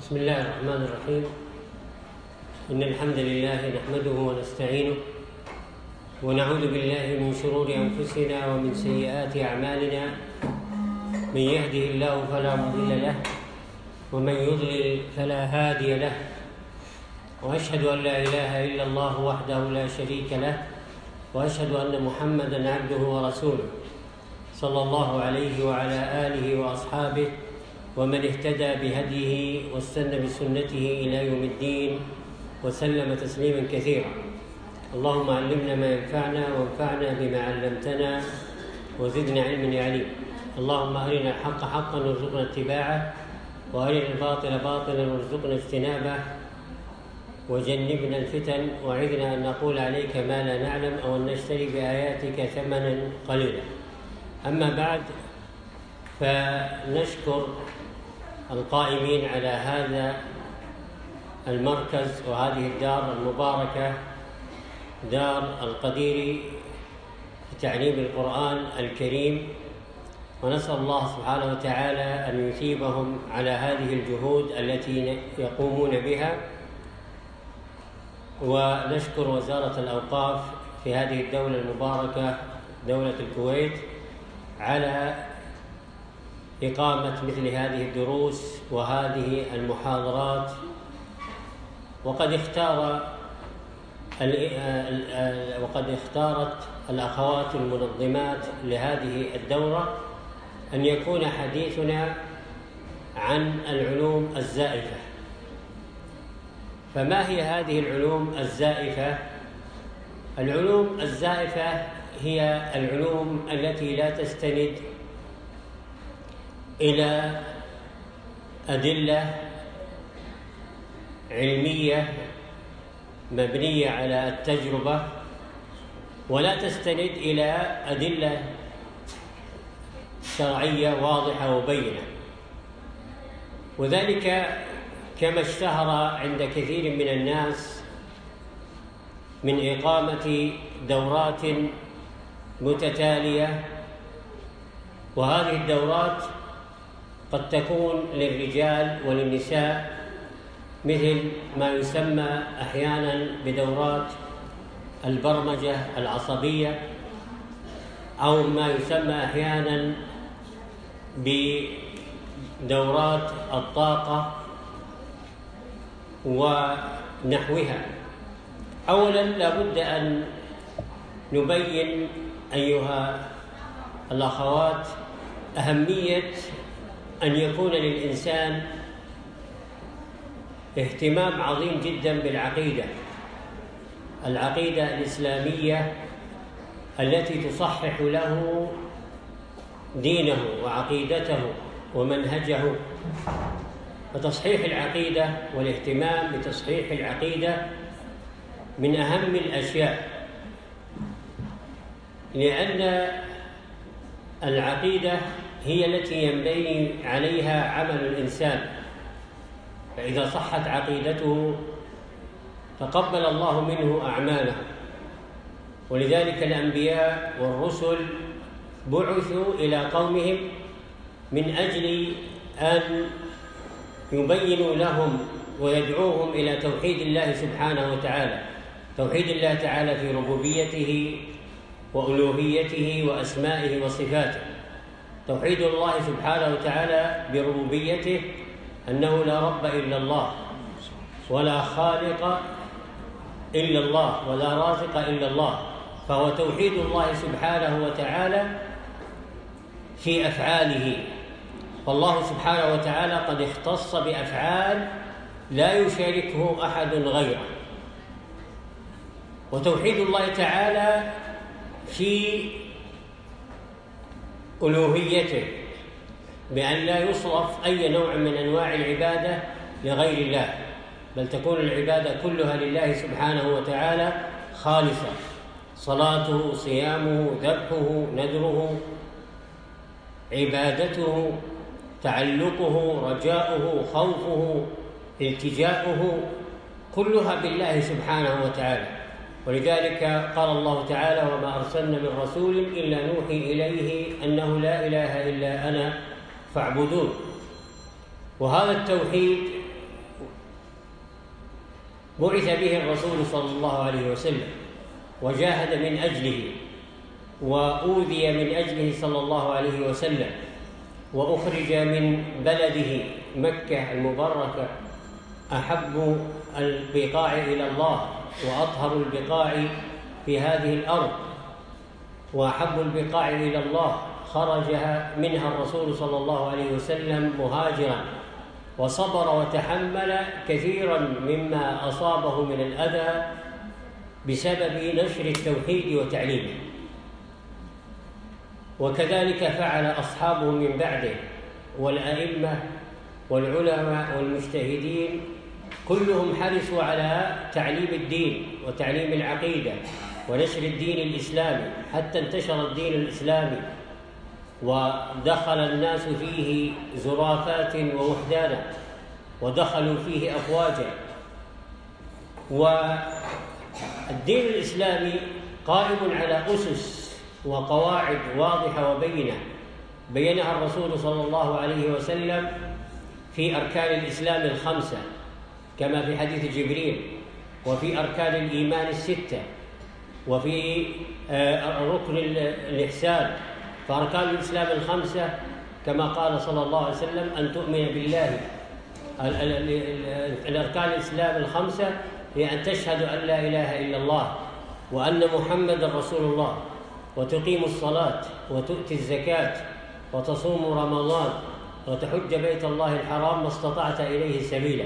بسم الله الرحمن الرحيم. إن الحمد لله نحمده ونستعينه ونعوذ بالله من شرور أنفسنا ومن سيئات أعمالنا. من يهده الله فلا مضل له ومن يضلل فلا هادي له، وأشهد أن لا إله إلا الله وحده لا شريك له، وأشهد أن محمدًا عبده ورسوله صلى الله عليه وعلى آله وأصحابه ومن اهتدى بهديه واستنى بسنته إلى يوم الدين وسلم تسليما كثيرا. اللهم علمنا ما ينفعنا وانفعنا بما علمتنا وزدنا علما يا عليم. اللهم أرنا الحق حقا وارزقنا اتباعه، وأرنا الباطل باطلا وارزقنا اجتنابه، وجنبنا الفتن، وعذنا أن نقول عليك ما لا نعلم أو أن نشتري بآياتك ثمنا قليلا. أما بعد، فنشكر القائمين على هذا المركز وهذه الدار المباركة، دار القديري لتعليم القرآن الكريم، ونسأل الله سبحانه وتعالى أن يثيبهم على هذه الجهود التي يقومون بها. ونشكر وزارة الأوقاف في هذه الدولة المباركة دولة الكويت على إقامة مثل هذه الدروس وهذه المحاضرات. وقد اختارت الأخوات المنظمات لهذه الدورة أن يكون حديثنا عن العلوم الزائفة. فما هي هذه العلوم الزائفة؟ العلوم الزائفة هي العلوم التي لا تستند إلى أدلة علمية مبنية على التجربة، ولا تستند إلى أدلة شرعية واضحة وبينة، وذلك كما اشتهر عند كثير من الناس من إقامة دورات متتالية. وهذه الدورات قد تكون للرجال وللنساء، مثل ما يسمى أحياناً بدورات البرمجة العصبية، أو ما يسمى أحياناً بدورات الطاقة ونحوها. أولاً لابد أن نبين أيها الأخوات أهمية أن يكون للإنسان اهتمام عظيم جداً بالعقيدة، العقيدة الإسلامية التي تصحح له دينه وعقيدته ومنهجه. فتصحيح العقيدة والاهتمام بتصحيح العقيدة من أهم الأشياء، لأن العقيدة هي التي ينبني عليها عمل الإنسان. فإذا صحت عقيدته تقبل الله منه أعماله. ولذلك الأنبياء والرسل بعثوا إلى قومهم من أجل أن يبينوا لهم ويدعوهم إلى توحيد الله سبحانه وتعالى، توحيد الله تعالى في ربوبيته وألوهيته وأسمائه وصفاته. توحيد الله سبحانه وتعالى بربوبيته أنه لا رب إلا الله، ولا خالق إلا الله، ولا رازق إلا الله. فهو توحيد الله سبحانه وتعالى في أفعاله. فالله سبحانه وتعالى قد اختص بأفعال لا يشاركه أحد غيره. وتوحيد الله تعالى في ألوهيته، بأن لا يصرف أي نوع من أنواع العبادة لغير الله، بل تكون العبادة كلها لله سبحانه وتعالى خالصة. صلاته، صيامه، ذبحه، نذره، عبادته، تعلقه، رجاؤه، خوفه، التجاؤه، كلها بالله سبحانه وتعالى. ولذلك قال الله تعالى: وما أرسلنا من رسول إلا نوحي إليه أنه لا إله إلا أنا فاعبدون. وهذا التوحيد بعث به الرسول صلى الله عليه وسلم وجاهد من أجله وأوذي من أجله صلى الله عليه وسلم، وأخرج من بلده مكة المباركة أحب البقاع إلى الله وأطهر البقاع في هذه الأرض، وأحب البقاع إلى الله خرجها منها الرسول صلى الله عليه وسلم مهاجرا، وصبر وتحمل كثيرا مما أصابه من الأذى بسبب نشر التوحيد وتعليمه. وكذلك فعل أصحابه من بعده والأئمة والعلماء والمجتهدين، كلهم حرصوا على تعليم الدين وتعليم العقيدة ونشر الدين الإسلامي، حتى انتشر الدين الإسلامي ودخل الناس فيه زرافات ووحدانا، ودخلوا فيه أفواجا. والدين الإسلامي قائم على أسس وقواعد واضحة وبينة بينها الرسول صلى الله عليه وسلم في أركان الإسلام الخمسة كما في حديث جبريل، وفي أركان الإيمان الستة، وفي ركن الإحسان. فأركان الإسلام الخمسة كما قال صلى الله عليه وسلم أن تؤمن بالله. الأركان الإسلام الخمسة هي أن تشهد أن لا إله إلا الله وأن محمدًا رسول الله، وتقيم الصلاة، وتؤتي الزكاة، وتصوم رمضان، وتحج بيت الله الحرام ما استطعت إليه سبيلا.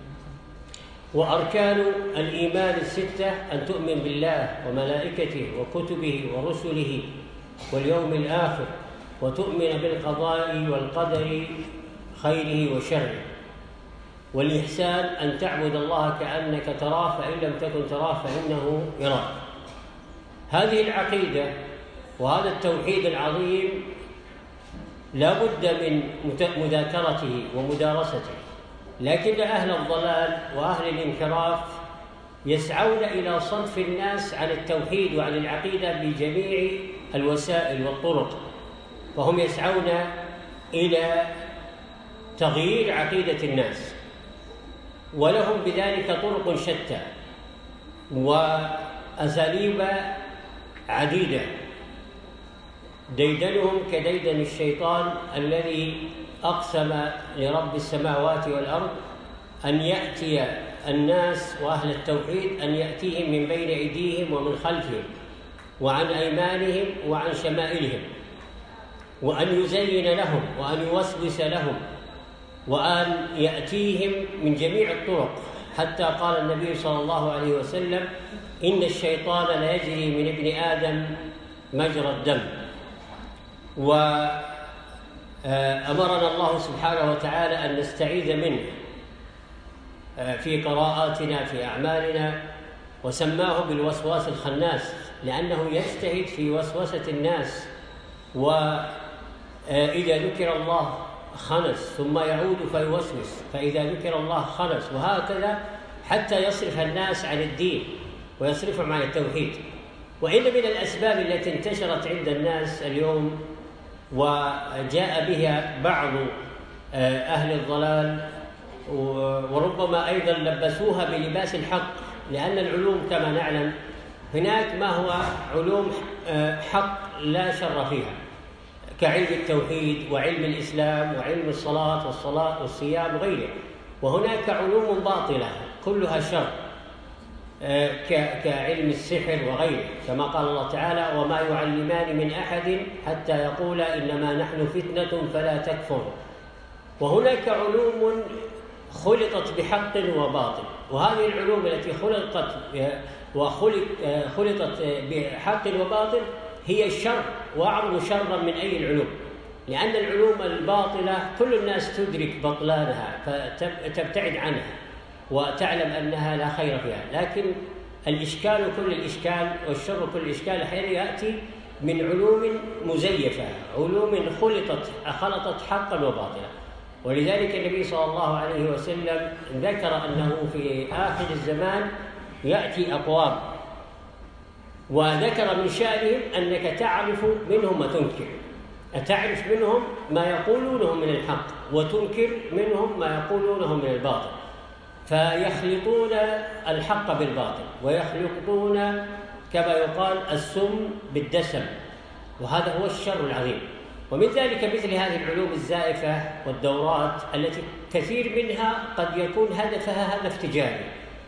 وأركان الإيمان الستة أن تؤمن بالله وملائكته وكتبه ورسله واليوم الآخر، وتؤمن بالقضاء والقدر خيره وشره. والإحسان أن تعبد الله كأنك تراه، فإن لم تكن تراه فإنه يراك. هذه العقيدة وهذا التوحيد العظيم لا بد من مذاكرته ومدارسته، لكن أهل الضلال وأهل الانحراف يسعون إلى صرف الناس عن التوحيد وعن العقيدة بجميع الوسائل والطرق، فهم يسعون إلى تغيير عقيدة الناس، ولهم بذلك طرق شتى وأساليب عديدة. ديدنهم كديدن الشيطان الذي أقسم لرب السماوات والأرض أن يأتي الناس وأهل التوحيد، أن يأتيهم من بين أيديهم ومن خلفهم وعن أيمانهم وعن شمائلهم، وأن يزين لهم وأن يوسوس لهم وأن يأتيهم من جميع الطرق، حتى قال النبي صلى الله عليه وسلم: إن الشيطان لا يجري من ابن آدم مجرى الدم. وأمرنا الله سبحانه وتعالى أن نستعيذ منه في قراءاتنا في أعمالنا، وسماه بالوسواس الخناس لأنه يجتهد في وسوسة الناس، وإذا ذكر الله خنس ثم يعود فيوسوس، فإذا ذكر الله خنس، وهكذا حتى يصرف الناس عن الدين ويصرفهم عن التوحيد. وإن من الأسباب التي انتشرت عند الناس اليوم وجاء بها بعض أهل الضلال، وربما أيضا لبسوها بلباس الحق، لأن العلوم كما نعلم هناك ما هو علوم حق لا شر فيها، كعلم التوحيد وعلم الإسلام وعلم الصلاة والصيام وغيره، وهناك علوم باطلة كلها شر كعلم السحر وغيره، كما قال الله تعالى: وما يعلمان من أحد حتى يقولا إنما نحن فتنة فلا تكفر. وهناك علوم خلطت بحق وباطل، وهذه العلوم التي خلطت بحق وباطل هي الشر وأعظم شرا من أي العلوم، لأن العلوم الباطلة كل الناس تدرك بطلانها فتبتعد عنها وتعلم أنها لا خير فيها، لكن الإشكال كل الإشكال والشر كل الإشكال أحيانا يأتي من علوم مزيفة، علوم خلطت حقا وباطلا. ولذلك النبي صلى الله عليه وسلم ذكر أنه في آخر الزمان يأتي أقوام، وذكر من شأنهم أنك تعرف منهم وتنكر، أتعرف منهم ما يقولونه من الحق وتنكر منهم ما يقولونه من الباطل. فيخلطون الحق بالباطل، ويخلطون كما يقال السم بالدسم، وهذا هو الشر العظيم. ومن ذلك مثل هذه العلوم الزائفة والدورات التي كثير منها قد يكون هدفها هدف تجاري،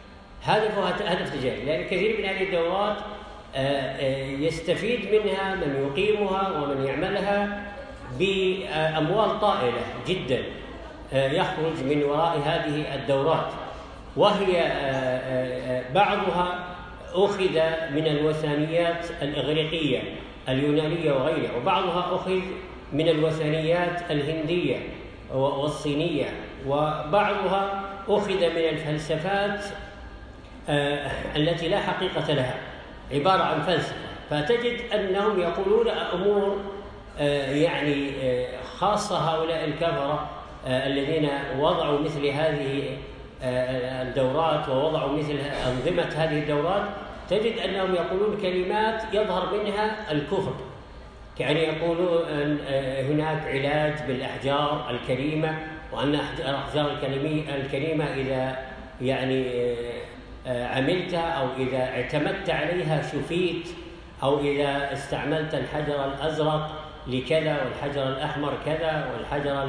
لأن كثير من هذه الدورات يستفيد منها من يقيمها ومن يعملها بأموال طائلة جدا يخرج من وراء هذه الدورات، وهي بعضها أخذ من الوثنيات الإغريقية اليونانية وغيرها، وبعضها أخذ من الوثنيات الهندية والصينية، وبعضها أخذ من الفلسفات التي لا حقيقة لها، عبارة عن فلسفة. فتجد أنهم يقولون أمور يعني خاصة هؤلاء الكفرة الذين وضعوا مثل هذه الدورات ووضعوا مثل أنظمة هذه الدورات، تجد أنهم يقولون كلمات يظهر منها الكفر، يعني يقولون هناك علاج بالأحجار الكريمة، وأن الأحجار الكريمة إذا يعني عملتها أو إذا اعتمدت عليها شفيت، أو إذا استعملت الحجر الأزرق لكذا والحجر الأحمر كذا والحجر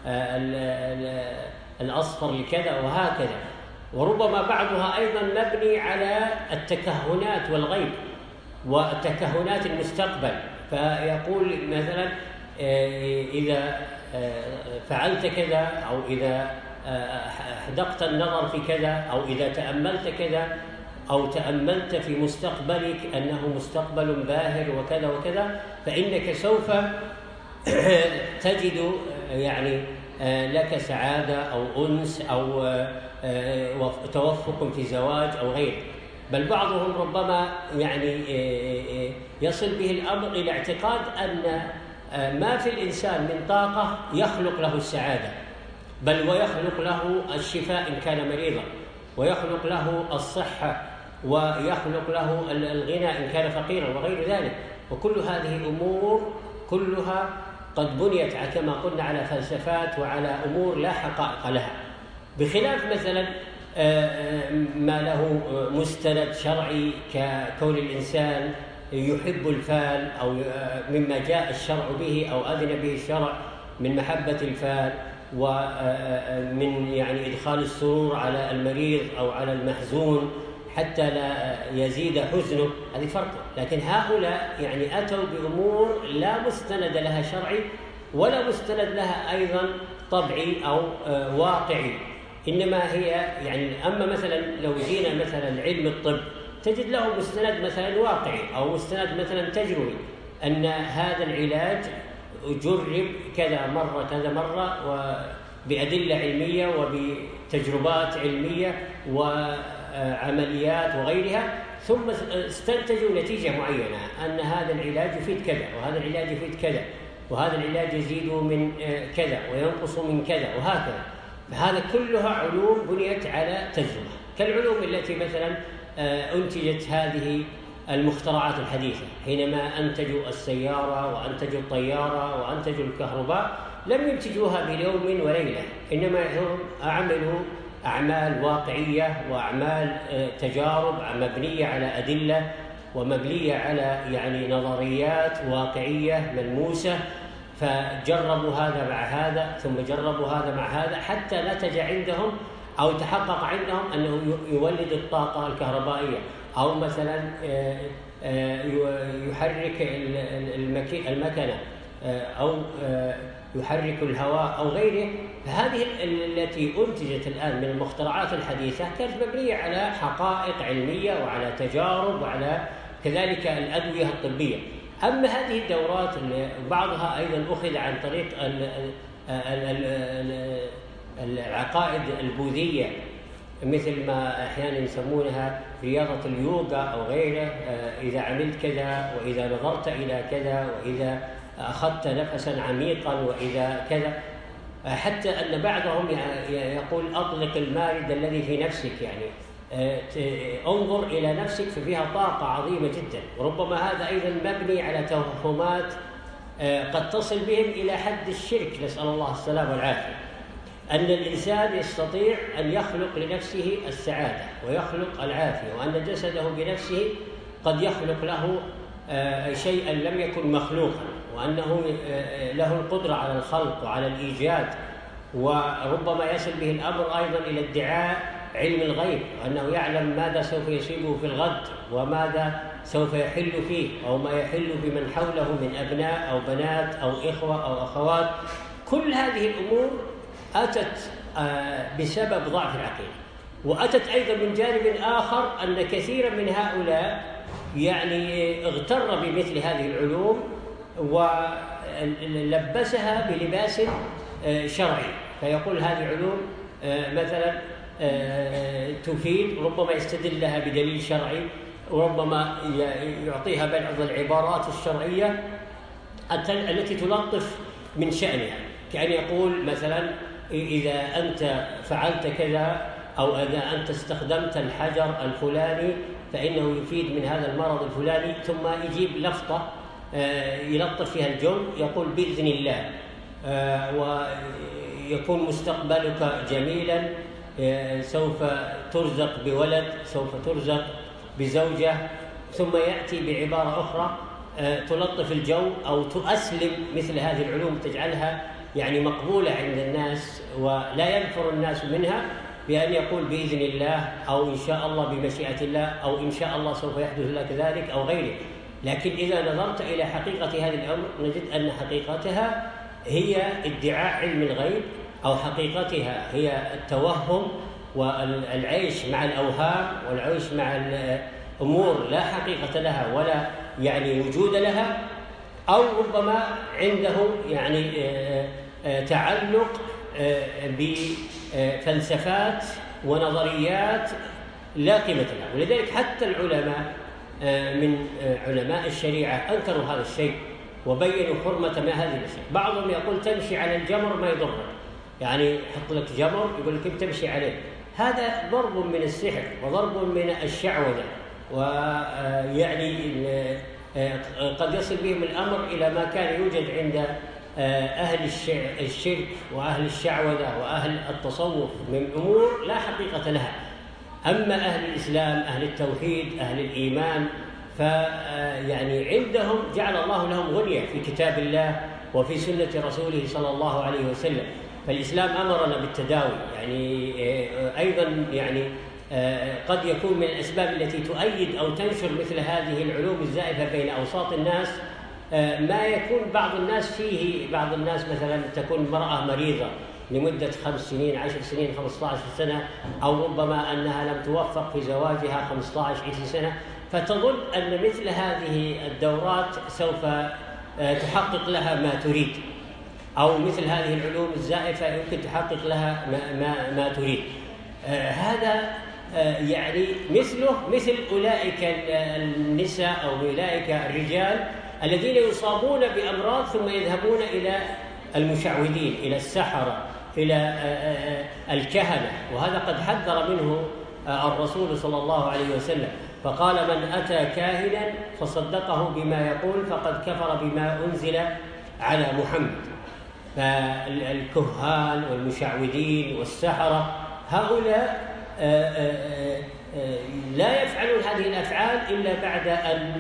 الأصفر لكذا، وهكذا. وربما بعضها أيضا مبني على التكهنات والغيب وتكهنات المستقبل، فيقول مثلا إذا فعلت كذا، أو إذا حدقت النظر في كذا، أو إذا تأملت كذا، أو تأملت في مستقبلك أنه مستقبل باهر وكذا وكذا، فإنك سوف تجد يعني لك سعادة أو أنس أو توفق في زواج أو غيره. بل بعضهم ربما يعني يصل به الأمر إلى اعتقاد أن ما في الإنسان من طاقة يخلق له السعادة، بل ويخلق له الشفاء إن كان مريضا، ويخلق له الصحة، ويخلق له الغنى إن كان فقيرا وغير ذلك. وكل هذه أمور كلها قد بنيت كما قلنا على فلسفات وعلى أمور لا حقائق لها، بخلاف مثلا ما له مستند شرعي ككون الإنسان يحب الفال، أو مما جاء الشرع به أو أذن به الشرع من محبة الفال، ومن يعني إدخال السرور على المريض أو على المحزون حتى لا يزيد حزنه، هذه فرق. لكن هؤلاء يعني أتوا بأمور لا مستند لها شرعي ولا مستند لها أيضا طبعي أو واقعي، إنما هي يعني أما مثلا لو جينا مثلا علم الطب تجد له مستند مثلا واقعي أو مستند مثلا تجربي، أن هذا العلاج جرب كذا مرة وبأدلة علمية وبتجربات علمية وعمليات وغيرها، ثم استنتجوا نتيجة معينة أن هذا العلاج يفيد كذا، وهذا العلاج يفيد كذا، وهذا العلاج يزيد من كذا وينقص من كذا، وهكذا. فهذا كلها علوم بنيت على تجربة، كالعلوم التي مثلا أنتجت هذه المخترعات الحديثة، حينما أنتجوا السيارة وأنتجوا الطيارة وأنتجوا الكهرباء لم ينتجوها بيوم وليلة، إنما هم عملوا أعمال واقعية وأعمال تجارب مبنية على أدلة ومبنية على يعني نظريات واقعية ملموسة، فجربوا هذا مع هذا ثم جربوا هذا مع هذا حتى نتج عندهم أو تحقق عندهم أنه يولد الطاقة الكهربائية، أو مثلا يحرك المكنة، أو يحرك الهواء أو غيره. فهذه التي أنتجت الآن من المخترعات الحديثة كانت مبنية على حقائق علمية وعلى تجارب وعلى كذلك الأدوية الطبية. أما هذه الدورات بعضها أيضا أخذ عن طريق العقائد البوذية، مثل ما أحيانا يسمونها رياضة اليوغا أو غيره، إذا عملت كذا، وإذا نظرت إلى كذا، وإذا أخذت نفسا عميقا، وإذا كذا، حتى أن بعضهم يقول أطلق المارد الذي في نفسك، يعني انظر إلى نفسك ففيها طاقة عظيمة جدا. وربما هذا أيضا مبني على توهمات قد تصل بهم إلى حد الشرك، نسأل الله السلامة والعافية. أن الإنسان يستطيع أن يخلق لنفسه السعادة ويخلق العافية، وأن جسده بنفسه قد يخلق له شيئا لم يكن مخلوقا، وأنه له القدرة على الخلق وعلى الإيجاد، وربما يصل به الأمر أيضا إلى ادعاء علم الغيب، وأنه يعلم ماذا سوف يصيبه في الغد وماذا سوف يحل فيه أو ما يحل بمن حوله من أبناء أو بنات أو إخوة أو أخوات. كل هذه الأمور أتت بسبب ضعف العقيدة، وأتت أيضا من جانب آخر أن كثيرا من هؤلاء يعني اغتر بمثل هذه العلوم ولبسها بلباس شرعي، فيقول هذه علوم مثلا تفيد، ربما يستدل لها بدليل شرعي، وربما يعطيها بعض العبارات الشرعية التي تلطف من شأنها، كأن يقول مثلا إذا أنت فعلت كذا أو إذا أنت استخدمت الحجر الفلاني فإنه يفيد من هذا المرض الفلاني، ثم يجيب لفظة يلطف فيها الجو، يقول بإذن الله ويكون مستقبلك جميلا، سوف ترزق بولد، سوف ترزق بزوجة، ثم يأتي بعبارة أخرى تلطف الجو أو تؤسلم مثل هذه العلوم، تجعلها يعني مقبولة عند الناس ولا ينفر الناس منها، بأن يقول بإذن الله أو إن شاء الله بمشيئة الله أو إن شاء الله سوف يحدث لك ذلك أو غيره. لكن إذا نظرت إلى حقيقة هذه الأمر نجد أن حقيقتها هي ادعاء علم الغيب، أو حقيقتها هي التوهم والعيش مع الأوهام والعيش مع الأمور لا حقيقة لها ولا يعني وجود لها، أو ربما عنده يعني تعلق بفلسفات ونظريات لا قيمة لها. ولذلك حتى العلماء من علماء الشريعة أنكروا هذا الشيء وبينوا حرمة ما هذه الأشياء. بعضهم يقول تمشي على الجمر ما يضرك، يعني يحط لك جمر يقول لك تمشي عليه، هذا ضرب من السحر وضرب من الشعوذة، ويعني قد يصل بهم الأمر إلى ما كان يوجد عند أهل الشرك وأهل الشعوذة وأهل التصوف من أمور لا حقيقة لها. أما أهل الإسلام، أهل التوحيد، أهل الإيمان، فيعني عندهم جعل الله لهم غنية في كتاب الله وفي سنة رسوله صلى الله عليه وسلم. فالإسلام أمرنا بالتداوي، يعني أيضا يعني قد يكون من الأسباب التي تؤيد أو تنشر مثل هذه العلوم الزائفة بين أوساط الناس ما يكون بعض الناس فيه، بعض الناس مثلا تكون امرأة مريضة لمدة 5 سنين 10 سنين 15 سنة، أو ربما أنها لم توفق في زواجها 15 20 سنة، فتظن أن مثل هذه الدورات سوف تحقق لها ما تريد، أو مثل هذه العلوم الزائفة يمكن تحقق لها ما تريد. هذا يعني مثل أولئك النساء أو أولئك الرجال الذين يصابون بأمراض ثم يذهبون إلى المشعوذين، إلى السحرة، إلى الكهنة، وهذا قد حذر منه الرسول صلى الله عليه وسلم، فقال من أتى كاهنا فصدقه بما يقول فقد كفر بما أنزل على محمد. فالكهان والمشعوذين والسحرة هؤلاء لا يفعلون هذه الأفعال إلا بعد أن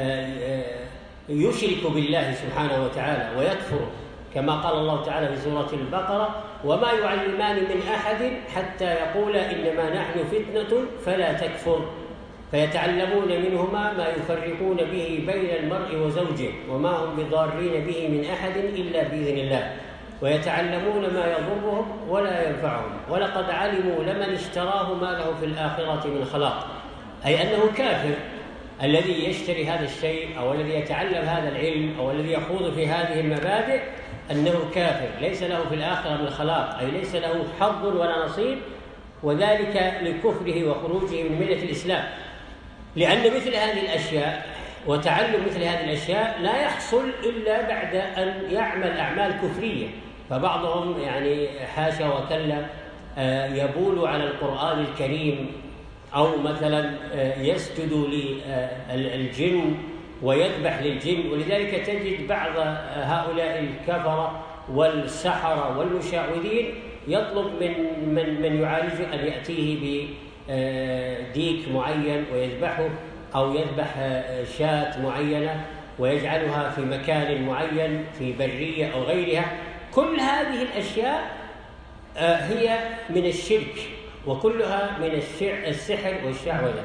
يشركوا بالله سبحانه وتعالى ويكفروا، كما قال الله تعالى في سورة البقرة وما يعلمان من أحد حتى يقولا إنما نحن فتنة فلا تكفر، فيتعلمون منهما ما يفرقون به بين المرء وزوجه وما هم بضارين به من أحد إلا بإذن الله، ويتعلمون ما يضرهم ولا ينفعهم، ولقد علموا لمن اشتراه ما له في الآخرة من خلاق، أي أنه كافر الذي يشتري هذا الشيء أو الذي يتعلم هذا العلم أو الذي يخوض في هذه المبادئ، أنه كافر ليس له في الآخرة من خلاق، أي ليس له حظ ولا نصيب، وذلك لكفره وخروجه من ملة الإسلام. لأن مثل هذه الأشياء وتعلم مثل هذه الأشياء لا يحصل إلا بعد أن يعمل أعمال كفرية. فبعضهم يعني حاشا وكلا يبول على القرآن الكريم، أو مثلا يسجد للجن ويذبح للجن، ولذلك تجد بعض هؤلاء الكفرة والسحرة والمشعوذين يطلب من يعالجه أن يأتيه بديك معين ويذبحه، أو يذبح شاة معينة ويجعلها في مكان معين في برية أو غيرها. كل هذه الأشياء هي من الشرك، وكلها من السحر والشعوذة.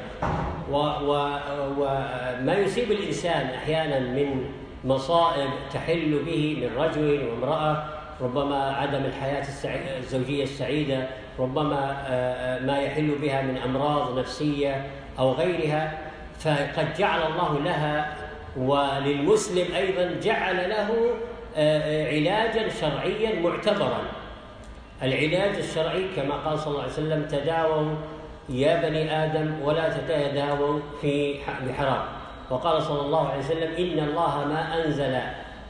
وما يصيب الإنسان أحيانا من مصائب تحل به من رجل وامرأة، ربما عدم الحياة الزوجية السعيدة، ربما ما يحل بها من أمراض نفسية أو غيرها، فقد جعل الله لها وللمسلم أيضا جعل له علاجا شرعيا معتبرا. العلاج الشرعي كما قال صلى الله عليه وسلم: تداووا يا بني آدم ولا تتداووا بحرام. وقال صلى الله عليه وسلم: إن الله ما أنزل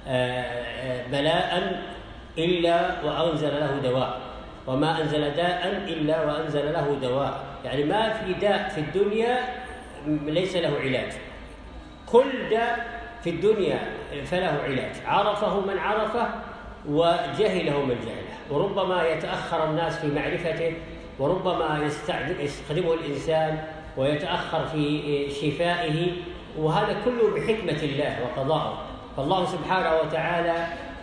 بلاء إلا وأنزل له دواء، وما أنزل داء إلا وأنزل له دواء. يعني ما في داء في الدنيا ليس له علاج، كل داء في الدنيا فله علاج، عرفه من عرفه وجهله من جهله. وربما يتأخر الناس في معرفته، وربما يستخدمه الإنسان ويتأخر في شفائه، وهذا كله بحكمة الله وقضاءه. فالله سبحانه وتعالى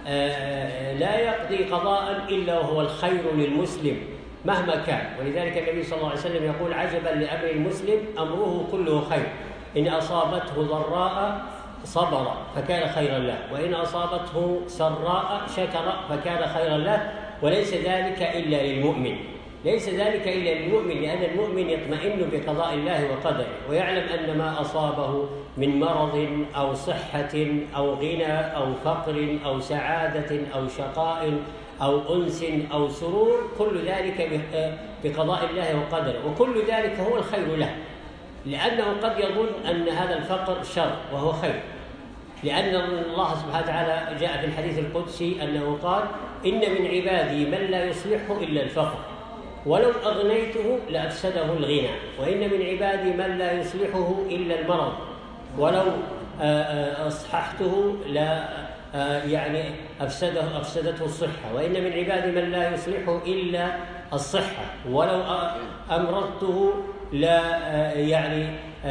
لا يقضي قضاء إلا وهو الخير للمسلم مهما كان. ولذلك النبي صلى الله عليه وسلم يقول: عجبا لأمر المسلم أمره كله خير، إن أصابته ضراء صبر فكان خيرا له، وإن أصابته سراء شكر فكان خيرا له، وليس ذلك إلا للمؤمن. ليس ذلك إلا للمؤمن، لأن المؤمن يطمئن بقضاء الله وقدره، ويعلم أن ما أصابه من مرض أو صحة أو غنى أو فقر أو سعادة أو شقاء أو أنس أو سرور، كل ذلك بقضاء الله وقدره، وكل ذلك هو الخير له، لأنه قد يظن أن هذا الفقر شر وهو خير، لأن الله سبحانه وتعالى جاء في الحديث القدسي أنه قال: إن من عبادي من لا يصلحه إلا الفقر، ولو أغنيته لأفسده الغنى، وإن من عبادي من لا يصلحه إلا المرض، ولو أصححته لا يعني أفسدته الصحة، وإن من عبادي من لا يصلحه إلا الصحة، ولو أمرضته لا يعني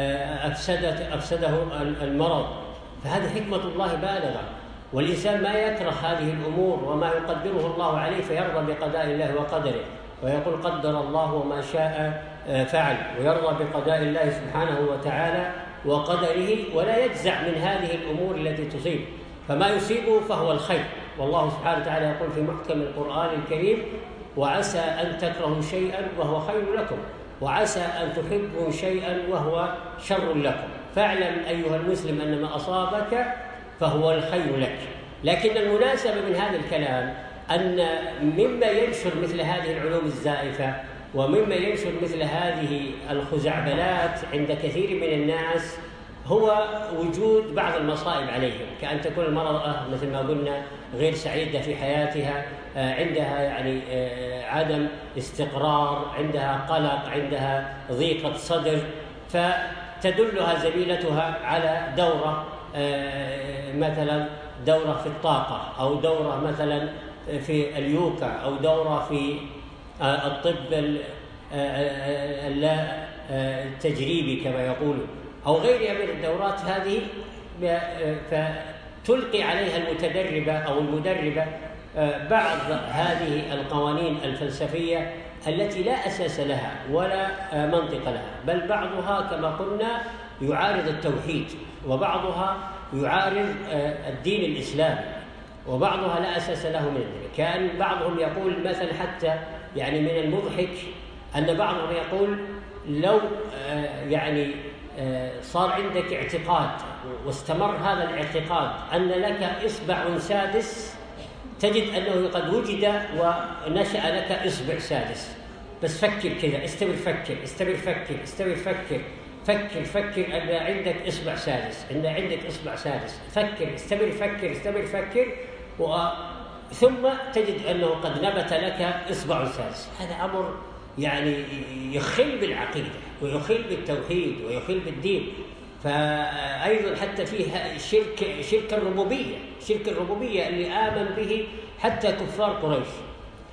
أفسده المرض. فهذه حكمة الله بالغة، والإنسان ما يكره هذه الأمور وما يقدره الله عليه فيرضى بقضاء الله وقدره، ويقول: قدر الله وما شاء فعل، ويرضى بقضاء الله سبحانه وتعالى وقدره، ولا يجزع من هذه الأمور التي تصيب، فما يصيبه فهو الخير. والله سبحانه وتعالى يقول في محكم القرآن الكريم: وعسى أن تكرهوا شيئا وهو خير لكم، وعسى أن تحبوا شيئا وهو شر لكم، فاعلم أيها المسلم أن ما أصابك فهو الخير لك. لكن المناسبة من هذا الكلام أن مما ينشر مثل هذه العلوم الزائفة، ومما ينشر مثل هذه الخزعبلات عند كثير من الناس، هو وجود بعض المصائب عليهم، كأن تكون المرأة مثل ما قلنا غير سعيدة في حياتها، عندها يعني عدم استقرار، عندها قلق، عندها ضيقة صدر، فتدلها زميلتها على دورة، مثلا دورة في الطاقة، أو دورة مثلا في اليوكا، أو دورة في الطب التجريبي كما يقولون، أو غيرها من الدورات هذه، فتلقي عليها المتدربة أو المدربة بعض هذه القوانين الفلسفية التي لا أساس لها ولا منطق لها، بل بعضها كما قلنا يعارض التوحيد، وبعضها يعارض الدين الإسلامي، وبعضها لا أساس له من الدين. كان بعضهم يقول مثلا، حتى يعني من المضحك أن بعضهم يقول: لو يعني صار عندك اعتقاد واستمر هذا الاعتقاد أن لك إصبع سادس، تجد أنه قد وجد ونشأ لك إصبع سادس، بس فكر كذا، استمر فكر، استمر فكر، استمر فكر، فكر أن عندك إصبع سادس، أن عندك إصبع سادس، فكر، استمر فكر، استمر فكر، ثم تجد أنه قد نبت لك إصبع سادس. هذا أمر يعني يخل بالعقيدة ويخل بالتوحيد ويخل بالدين. فأيضا حتى فيها شرك الربوبية اللي آمن به حتى كفار قريش،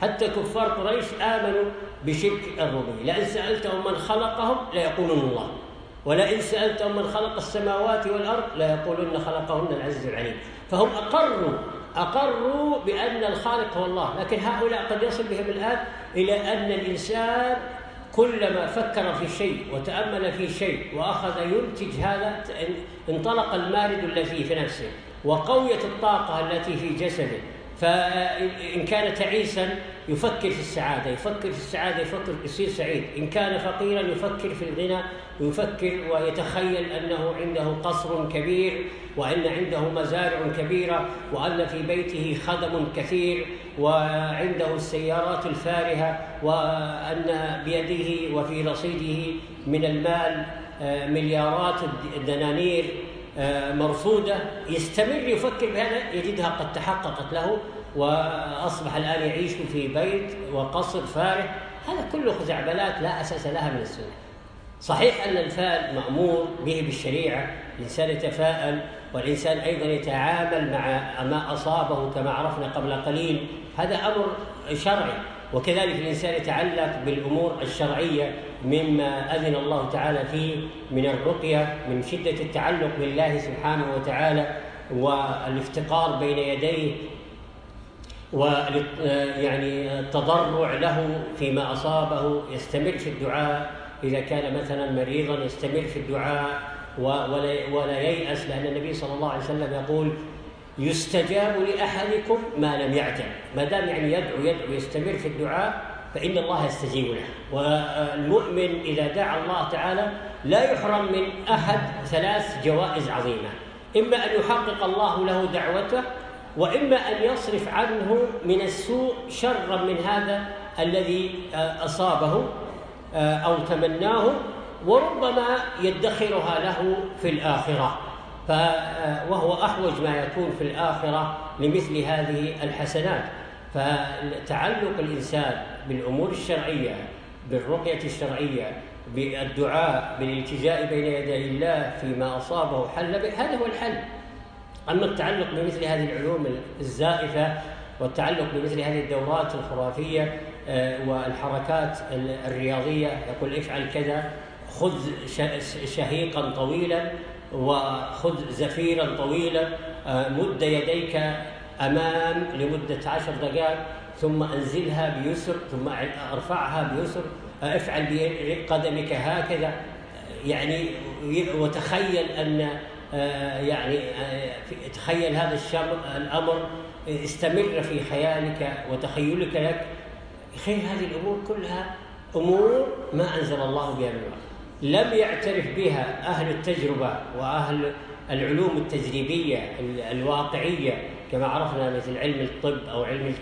حتى كفار قريش آمنوا بشرك الربوبية. لئن سألتهم من خلقهم ليقولون الله، ولئن سألتهم من خلق السماوات والأرض ليقولون خلقهن العزيز العليم. فهم أقروا بأن الخالق هو الله، لكن هؤلاء قد يصل بهم الآن إلى أن الإنسان كلما فكر في شيء وتأمل في شيء وأخذ ينتج هذا، انطلق المارد الذي في نفسه وقويت الطاقة التي في جسده. فإن كان تعيسا يفكر في السعادة، يفكر يصير سعيد. إن كان فقيرا يفكر في الغنى، ويفكر ويتخيل أنه عنده قصر كبير، وأن عنده مزارع كبيرة، وأن في بيته خدم كثير، وعنده السيارات الفارهة، وأن بيده وفي رصيده من المال مليارات الدنانير مرصودة. يستمر يفكر بهذا، يجدها قد تحققت له، وأصبح الآن يعيش في بيت وقصر فارغ. هذا كله خزعبلات لا أساس لها من السنة. صحيح أن الفال مأمور به بالشريعة، الإنسان يتفاءل، والإنسان أيضا يتعامل مع ما أصابه كما عرفنا قبل قليل، هذا أمر شرعي. وكذلك الإنسان يتعلق بالأمور الشرعية مما أذن الله تعالى فيه من الرقية، من شدة التعلق بالله سبحانه وتعالى والافتقار بين يديه، ويعني التضرع له فيما أصابه، يستمر في الدعاء. إذا كان مثلا مريضا يستمر في الدعاء ولا ييأس، لأن النبي صلى الله عليه وسلم يقول يستجاب لأحدكم ما لم يعجل. ما دام يعني يدعو يستمر في الدعاء فإن الله يستجيب له. والمؤمن إذا دعا الله تعالى لا يحرم من أحد 3 جوائز عظيمة: إما أن يحقق الله له دعوته، وإما أن يصرف عنه من السوء شرا من هذا الذي أصابه أو تمناه، وربما يدخرها له في الآخرة، وهو أحوج ما يكون في الآخرة لمثل هذه الحسنات. فتعلق الإنسان بالأمور الشرعية، بالرقية الشرعية، بالدعاء، بالالتجاء بين يدي الله فيما أصابه حل به، هذا هو الحل. أما التعلق بمثل هذه العلوم الزائفة، والتعلق بمثل هذه الدورات الخرافية والحركات الرياضية، يقول افعل كذا، خذ شهيقا طويلا وخذ زفيرا طويلا، مد يديك أمام لمدة 10 دقائق، ثم أنزلها بيسر، ثم أرفعها بيسر، افعل بقدمك هكذا، يعني وتخيل أن يعني تخيل هذا الأمر، استمر في خيالك وتخيلك لك. خير هذه الأمور كلها أمور ما أنزل الله بها من وحي، لم يعترف بها أهل التجربة وأهل العلوم التجريبية الواقعية، كما عرفنا مثل علم الطب أو علم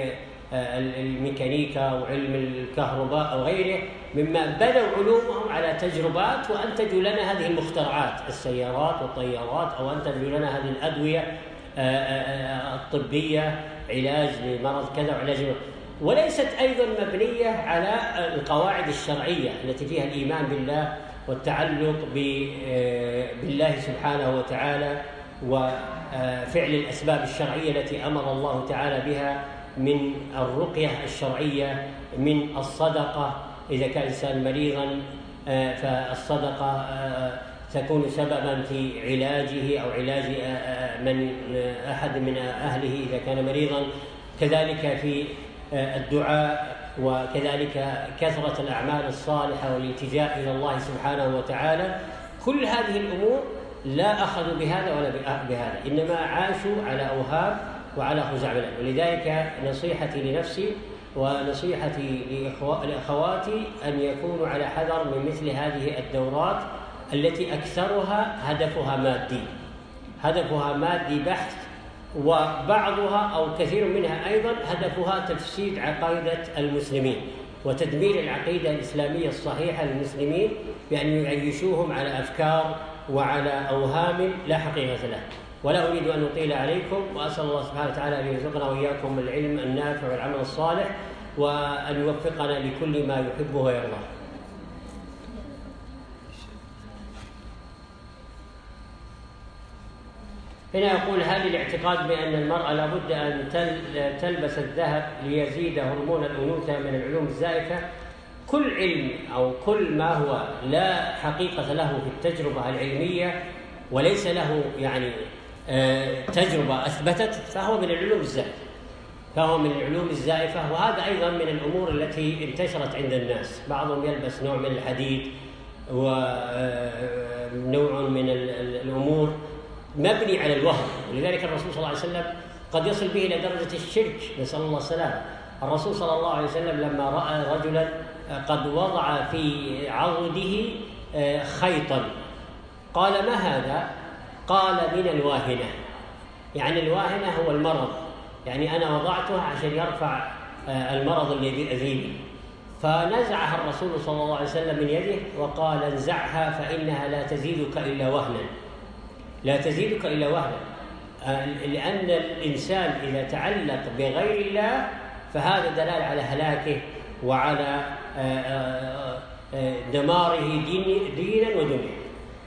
الميكانيكا أو علم الكهرباء أو غيره، مما بنوا علومهم على تجربات وأنتجوا لنا هذه المخترعات، السيارات والطيارات، أو أنتجوا لنا هذه الأدوية الطبية، علاج لمرض كذا وعلاج، وليست أيضا مبنية على القواعد الشرعية التي فيها الإيمان بالله والتعلق بالله سبحانه وتعالى، وفعل الأسباب الشرعية التي أمر الله تعالى بها، من الرقية الشرعية، من الصدقة إذا كان إنسان مريضا فالصدقة تكون سببا في علاجه أو علاج أحد من أهله إذا كان مريضا، كذلك في الدعاء، وكذلك كثرة الأعمال الصالحة والالتجاء إلى الله سبحانه وتعالى. كل هذه الأمور لا أخذوا بهذا ولا بهذا، إنما عاشوا على أوهام وعلى خزعبلات. ولذلك نصيحتي لنفسي ونصيحتي لأخواتي أن يكونوا على حذر من مثل هذه الدورات التي أكثرها هدفها مادي بحث، وبعضها أو كثير منها أيضا هدفها تفسيد عقيدة المسلمين وتدمير العقيدة الإسلامية الصحيحة للمسلمين، بأن يعيشوهم على أفكار وعلى أوهام لا حقيقة لها. ولا أريد أن أطيل عليكم، وأسأل الله سبحانه وتعالى أن يرزقنا وإياكم العلم النافع والعمل الصالح، وأن يوفقنا لكل ما يحبه ويرضاه. هنا يقول: هل الاعتقاد بأن المرأة لابد أن تلبس الذهب ليزيد هرمون الأنوثة من العلوم الزائفة؟ كل علم أو كل ما هو لا حقيقة له في التجربة العلمية وليس له تجربة أثبتت فهو من العلوم الزائفة. وهذا أيضا من الأمور التي انتشرت عند الناس. بعضهم يلبس نوع من الحديد ونوع من الأمور مبني على الوهم، ولذلك الرسول صلى الله عليه وسلم قد يصل به إلى درجة الشرك، نسأل الله السلامة. الرسول صلى الله عليه وسلم لما رأى رجلا قد وضع في عضده خيطا قال: ما هذا؟ قال: من الواهنة. يعني الواهنة هو المرض، يعني أنا وضعته عشان يرفع المرض الذي أذيني. فنزعها الرسول صلى الله عليه وسلم من يده وقال: انزعها فإنها لا تزيدك إلا وهنا، لا تزيدك إلا وهنا. لأن الإنسان إذا تعلق بغير الله فهذا دلال على هلاكه وعلى دماره دينا ودنيا.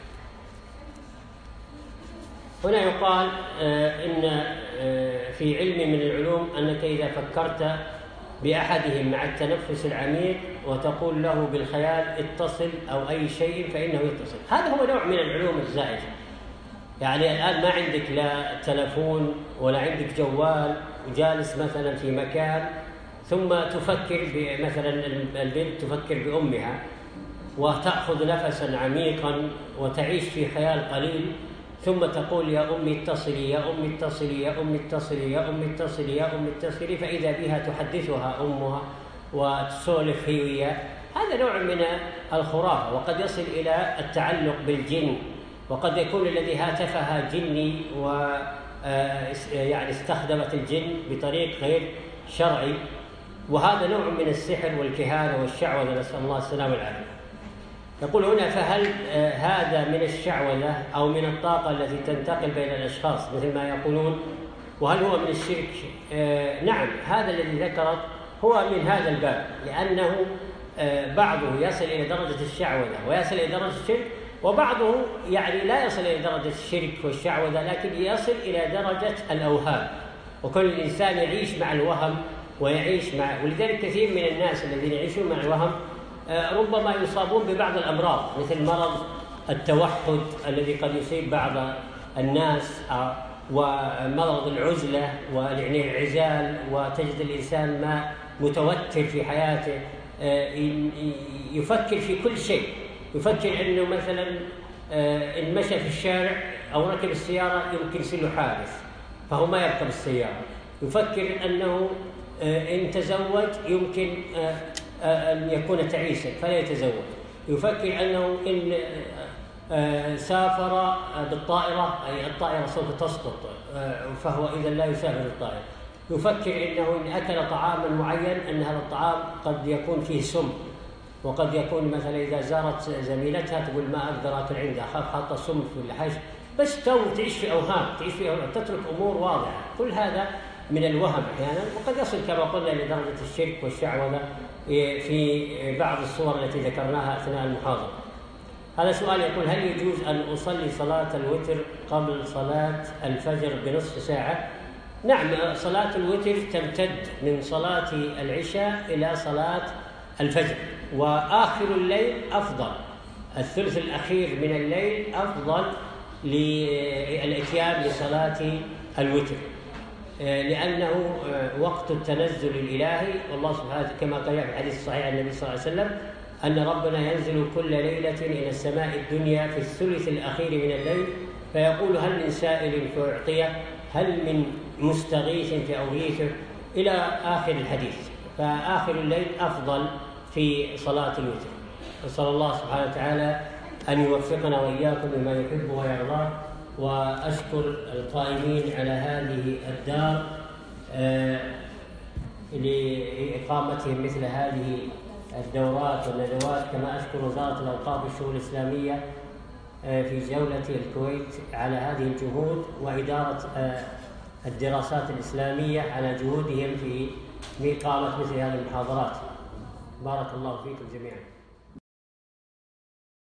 هنا يقال إن في علم من العلوم أنك إذا فكرت بأحدهم مع التنفس العميق وتقول له بالخيال اتصل أو أي شيء فإنه يتصل. هذا هو نوع من العلوم الزائفة. يعني الآن ما عندك لا تلفون ولا عندك جوال وجالس مثلا في مكان ثم تفكر مثلا البنت تفكر بأمها وتأخذ نفسا عميقا وتعيش في خيال قليل ثم تقول: يا أمي اتصلي، يا أمي اتصلي، يا أمي اتصلي، يا أمي اتصلي، يا أمي اتصلي، فإذا بها تحدثها أمها وتسولف هي وياه. هذا نوع من الخرافة، وقد يصل إلى التعلق بالجن، وقد يكون الذي هاتفها جني يعني استخدمت الجن بطريق غير شرعي، وهذا نوع من السحر والكهانة والشعوذة، نسأل الله السلامة والعافية. يقول هنا: فهل هذا من الشعوذة أو من الطاقة التي تنتقل بين الأشخاص مثل ما يقولون؟ وهل هو من الشرك؟ نعم، هذا الذي ذكرت هو من هذا الباب، لأنه بعضه يصل إلى درجة الشعوذة ويصل إلى درجة الشرك، وبعضه يعني لا يصل إلى درجة الشرك والشعوذة لكن يصل إلى درجة الأوهام، وكل إنسان يعيش مع الوهم ويعيش مع. ولذلك كثير من الناس الذين يعيشون مع الوهم ربما يصابون ببعض الأمراض مثل مرض التوحد الذي قد يصيب بعض الناس، ومرض العزلة والانعزال، وتجد الإنسان ما متوتر في حياته، يفكر في كل شيء، يفكر أنه مثلا إن مشى في الشارع أو ركب السيارة يمكن يصير له حادث فهو ما يركب السيارة، يفكر أنه إن تزوج يمكن أن يكون تعيسا فلا يتزوج، يفكر أنه إن سافر بالطائرة أي الطائرة سوف تسقط فهو إذا لا يسافر بالطائرة، يفكر أنه إن أكل طعاما معين أن هذا الطعام قد يكون فيه سم، وقد يكون مثلا إذا زارت زميلتها تقول ما أقدر أكل عندها أخاف حاطة سم في الحش، بس تعيش في أوهام، تترك أمور واضحة. كل هذا من الوهم أحيانا، وقد يصل كما قلنا لدرجة الشرك والشعوذة في بعض الصور التي ذكرناها أثناء المحاضرة. هذا سؤال يقول: هل يجوز أن أصلي صلاة الوتر قبل صلاة الفجر بنصف ساعة؟ نعم، صلاة الوتر تمتد من صلاة العشاء إلى صلاة الفجر، وآخر الليل أفضل، الثلث الأخير من الليل أفضل للإتيان لصلاة الوتر، لأنه وقت التنزل الإلهي، والله سبحانه كما قال في الحديث الصحيح عن النبي صلى الله عليه وسلم أن ربنا ينزل كل ليلة إلى السماء الدنيا في الثلث الأخير من الليل فيقول: هل من سائل فأعطيه، هل من مستغيث فأغيثه، إلى آخر الحديث. فآخر الليل أفضل في صلاة الوتر. نسأل الله سبحانه وتعالى أن يوفقنا وإياكم بما يحب ويرضاه، وأشكر القائمين على هذه الدار لإقامتهم مثل هذه الدورات والندوات، كما أشكر وزارة الأوقاف والشؤون الإسلامية في جولة الكويت على هذه الجهود، وإدارة الدراسات الإسلامية على جهودهم في إقامة مثل هذه المحاضرات. بارك الله فيكم جميعا.